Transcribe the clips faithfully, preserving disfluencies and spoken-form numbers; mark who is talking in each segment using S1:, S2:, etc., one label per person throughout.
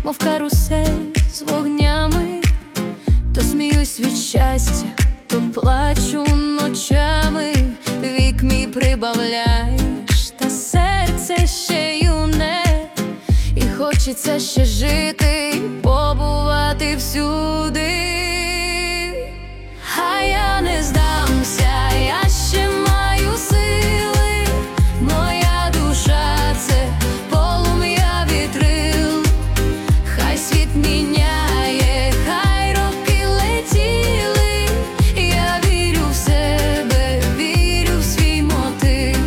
S1: мов карусель з вогнями. То сміюсь від щастя, то плачу ночами. Вік мій прибавляєш, та серце ще юне, і хочеться ще жити, побувати всюди. А я не здамся, я ще маю сили. Моя душа — це полум'я вітрил. Хай світ міняє, хай роки летіли. Я вірю в себе, вірю в свій мотив.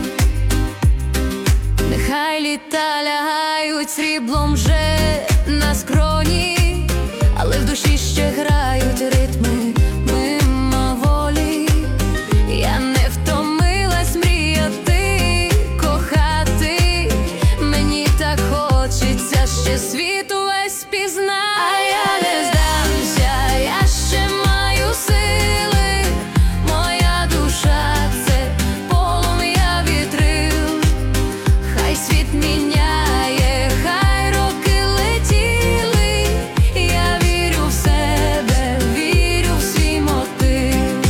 S1: Нехай літа лягають сріблом вже на скроні, але в душі ще грають ритми мимоволі. Я не втомилась мріяти, кохати. Мені так хочеться ще світ увесь пізнати. А я не здамся, я ще маю сили. Моя душа — це полум'я вітрил. Хай світ міняє, хай роки летіли. Я вірю в себе, вірю в свій мотив.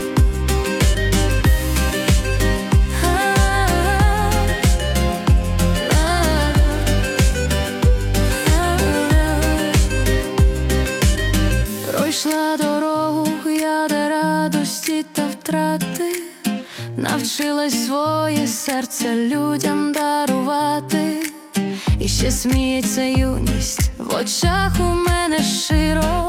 S1: Пройшла дорогу я до радості та втрати, навчилась своє серце людям дарувати. І ще сміється юність в очах у мене широ.